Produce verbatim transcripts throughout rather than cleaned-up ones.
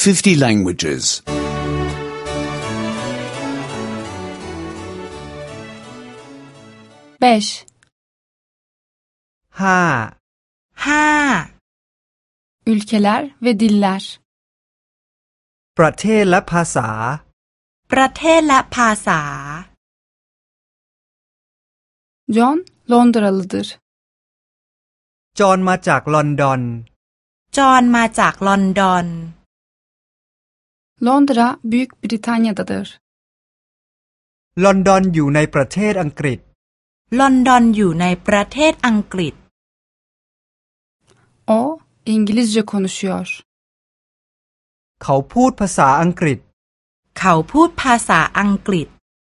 fifty languages. 5 ห้าห้า Ülkeler ve diller ประเทศและภาษาประเทศและภาษา John Londralıdır จอห์นมาจากลอนดอนจอห์นมาจากลอนดอน Londra Büyük Britanya'dadır ลอนดอนอยู่ในประเทศอังกฤษลอนดอนอยู่ในประเทศอังกฤษ O İngilizce konuşuyor เขาพูดภาษาอังกฤษเขาพูดภาษาอังกฤษ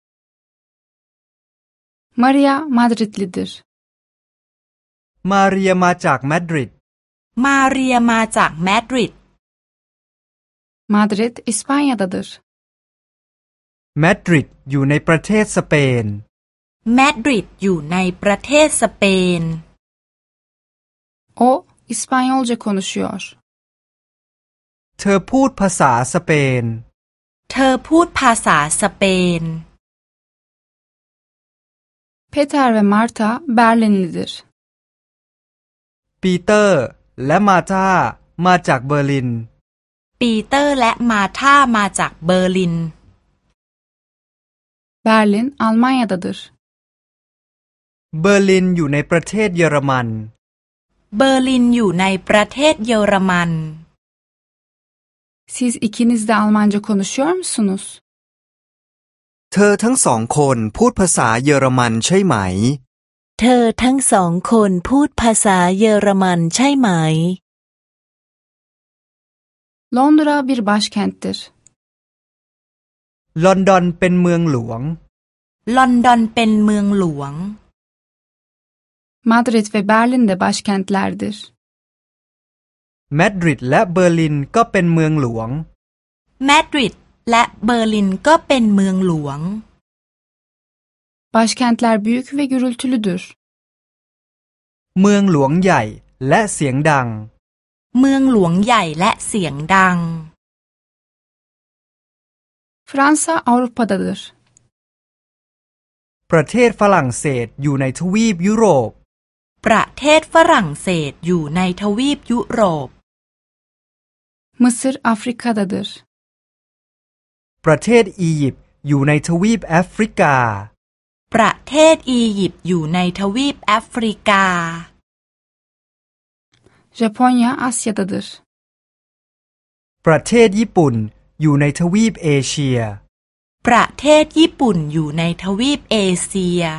Maria Madridlidir มาเรียมาจากมาดริดมาเรียมาจากมาดริด Madrid İspanya'dadır มาดริดอยู่ในประเทศสเปนมาดริดอยู่ในประเทศสเปน O İspanyolca konuşuyor เธอพูดภาษาสเปนเธอพูดภาษาสเปน Peter ve Marta Berlinlidir ปีเตอร์และมาธามาจากเบอร์ลินปีเตอร์และมาธามาจากเบอร์ลิน Berlin Almanya'dadır เบอร์ลินอยู่ในประเทศเยอรมันเบอร์ลินอยู่ในประเทศเยอรมัน Siz ikiniz de Almanca konuşuyor musunuz? เธอทั้งสองคนพูดภาษาเยอรมันใช่ไหมเธอทั้งสองคนพูดภาษาเยอรมันใช่ไหม Londra bir başkenttir ลอนดอนเป็นเมืองหลวงลอนดอนเป็นเมืองหลวง Madrid ve Berlin de başkentlerdir มาดริดและเบอร์ลินก็เป็นเมืองหลวงมาดริดและเบอร์ลินก็เป็นเมืองหลวง Başkentler büyük ve gürültülüdür เมืองหลวงใหญ่และเสียงดังเมืองหลวงใหญ่และเสียงดัง Fransa Avrupa'dadır ประเทศฝรั่งเศสอยู่ในทวีปยุโรปประเทศฝรั่งเศสอยู่ในทวีปยุโรป Mısır Afrika'dadır ประเทศอียิปต์อยู่ในทวีปแอฟริกาประเทศอียิปต์อยู่ในทวีปแอฟริกา Japonya Asya'dadır ประเทศญี่ปุ่นอยู่ในทวีปเอเชียประเทศญี่ปุ่นอยู่ในทวีปเอเชีย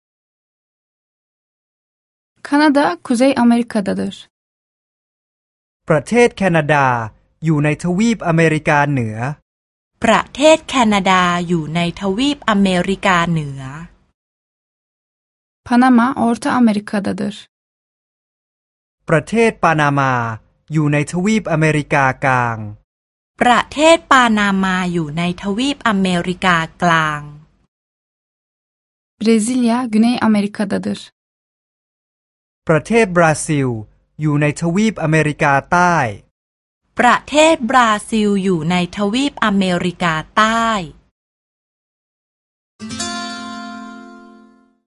Kanada Kuzey Amerika'dadır ประเทศแคนาดาอยู่ในทวีปอเมริกาเหนือประเทศแคนาดาอยู่ในทวีปอเมริกาเหนือ Panama Orta Amerika'dadır ประเทศปานามาอยู่ในทวีปอเมริกากลางประเทศปานามาอยู่ในทวีปอเมริกากลาง Brezilya Güney Amerika'dadır ประเทศบราซิลอยู่ในทวีปอเมริกาใต้ประเทศบราซิลอยู่ในทวีปอเมริกาใต้